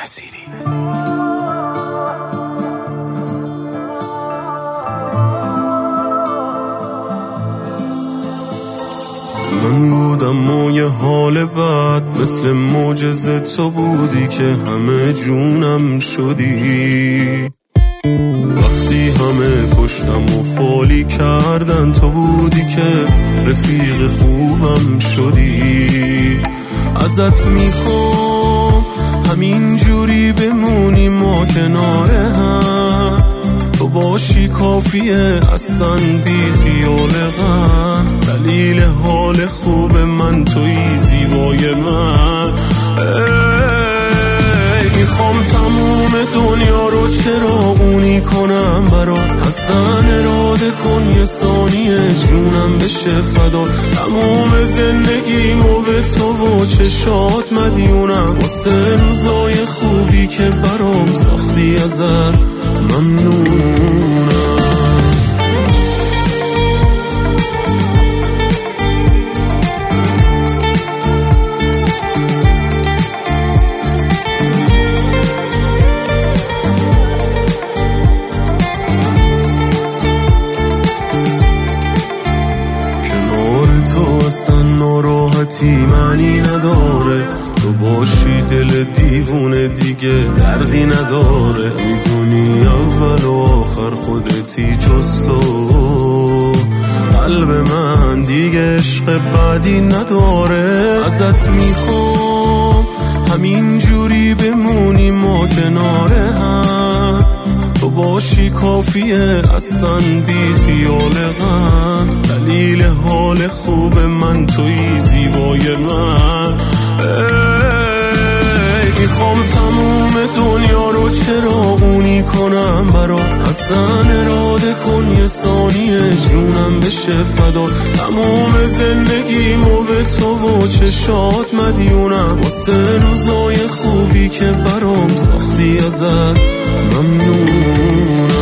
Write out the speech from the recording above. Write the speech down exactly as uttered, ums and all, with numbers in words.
نصیری. من بودم و یه حال بد، مثل معجزه تو بودی که همه جونم شدی. وقتی همه پشتم و خالی کردن، تو بودی که رفیق خوبم شدی. ازت میخوام همین جوری بمونی ما کنار هم، تو باشی کافیه اصلا بی خیال غم. دلیل حال خوب من توی زیبای من. میخوام تموم دنیا رو چراغونی کنم برات، حسن اراده کن یه ثانیه جونم بشه فدا. تموم زندگیمو به تو و چشات مدیونم، واسه روزای خوبی که برام ساختی ازت ممنونم. ناراحتی معنی نداره، تو باشی دل دیوونه دیگه دردی نداره. میدونی اول و آخر خودتی جز تو، قلب من دیگه عشق بعدی نداره. ازت میخوام همین جوری بمونی ما کنار هم، تو باشی کافیه اصلا بی خیال غم. دلیل حال خوب من توی زیبای من. میخوام تموم دنیا رو چراغونی کنم برات، حسن اراده کن یه ثانیه جونم بشه فدا. تموم زندگیمو به تو و چشات مدیونم، واسه روزای خوبی که برام ساختی ازت ممنونم.